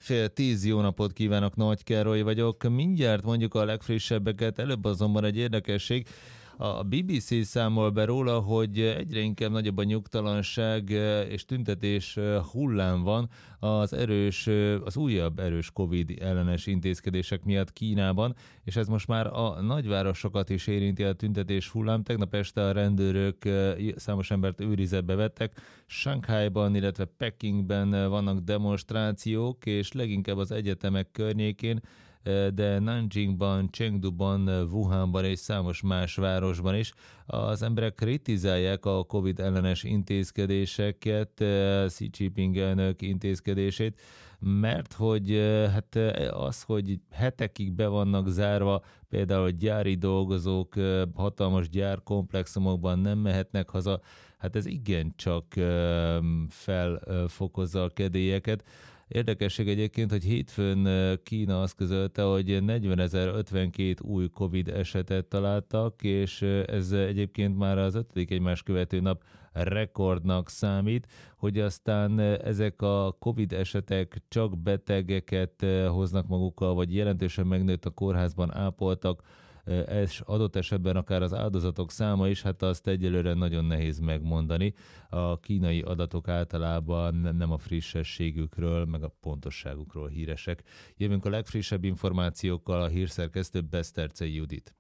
9:30 jó napot kívánok, Nagy Károly vagyok. Mindjárt mondjuk a legfrissebbeket, előbb azonban egy érdekesség. A BBC számol be róla, hogy egyre inkább nagyobb a nyugtalanság és tüntetés hullám van az újabb erős Covid ellenes intézkedések miatt Kínában, és ez most már a nagyvárosokat is érinti a tüntetés hullám. Tegnap este a rendőrök számos embert őrizetbe vettek. Shanghaiban, illetve Pekingben vannak demonstrációk, és leginkább az egyetemek környékén, de Nanjingban, Chengduban, Wuhanban és számos más városban is az emberek kritizálják a Covid ellenes intézkedéseket, Xi Jinping elnök intézkedését, mert hogy az, hogy hetekig be vannak zárva, például a gyári dolgozók hatalmas gyárkomplexumokban nem mehetnek haza, hát ez igencsak felfokozza a kedélyeket. Érdekesség egyébként, hogy hétfőn Kína azt közölte, hogy 40.052 új Covid esetet találtak, és ez egyébként már az 5. egymás követő nap rekordnak számít, hogy aztán ezek a Covid esetek csak betegeket hoznak magukkal, vagy jelentősen megnőtt a kórházban ápoltak, és adott esetben akár az áldozatok száma is, hát azt egyelőre nagyon nehéz megmondani. A kínai adatok általában nem a frissességükről, meg a pontosságukról híresek. Jövünk a legfrissebb információkkal, a hírszerkesztő Besztercei Judit.